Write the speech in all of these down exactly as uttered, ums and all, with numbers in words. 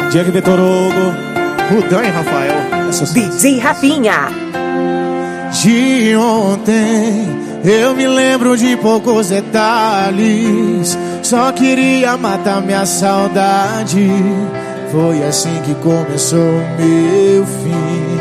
Diego Vitor Hugo, o Dan e Rafael. D J Rafinha. De ontem eu me lembro de poucos detalhes. Só queria matar minha saudade. Foi assim que começou o meu fim.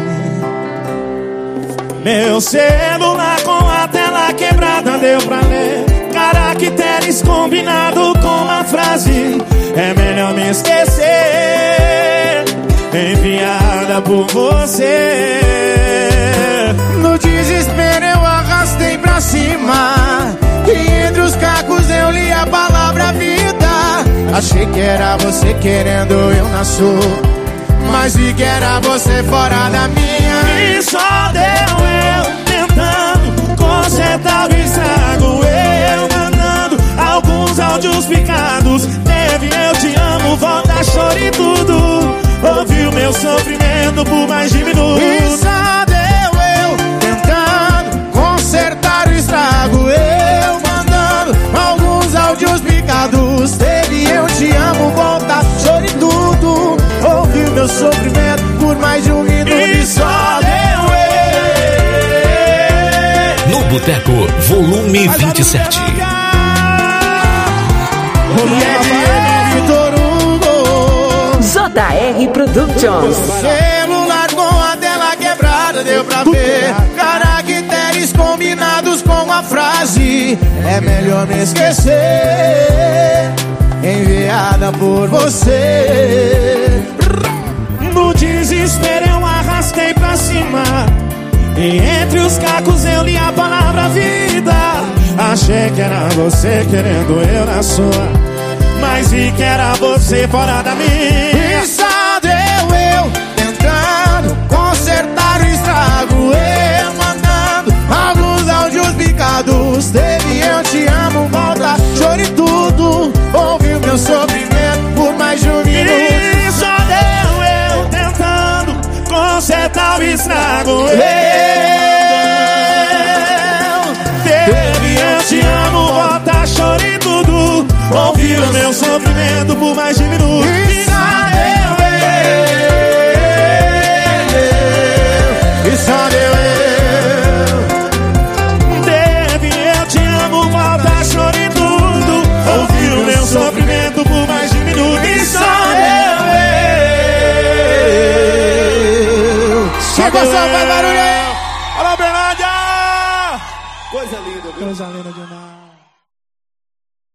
Meu celular com a tela quebrada deu pra ler caracteres combinado com uma frase: é melhor me esquecer, enviada por você. No desespero eu arrastei pra cima, e entre os cacos eu li a palavra vida. Achei que era você querendo eu na sua, mas vi que era você fora da minha. E só deu eu tentando consertar o estrago, eu mandando alguns áudios picados. Teve eu te amo, volta, choro e tudo. Ouviu meu sofrimento por mais de minutos. E só deu eu tentando consertar o estrago, eu mandando alguns áudios picados. Teve eu te amo, volta, choro e tudo. Ouviu meu sofrimento por mais de um minuto. E só deu eu. No Boteco, volume vinte e sete. J R Productions. Celular com a tela quebrada deu pra ver caracteres combinados com a frase: é melhor me esquecer, enviada por você. No desespero eu arrastei pra cima, e entre os cacos eu li a palavra vida. Achei que era você querendo eu na sua, mas vi que era você fora da minha. E só deu eu tentando consertar o estrago, eu mandando alguns áudios picados. Teve eu te amo, volta, choro e tudo. Ouviu meu sofrimento por mais de um minuto. E só deu eu tentando consertar o estrago, eu teve eu te amo, volta, choro e tudo. Ouviu meu sofrimento por mais de minutos. E só deu eu, e só deu eu. Teve eu te amo, volta, choro e tudo. Ouviu meu sofrimento por mais de minutos. E só deu eu. Chega só, faz barulho aí. Alô, Berlândia! Coisa linda, viu? Coisa linda demais.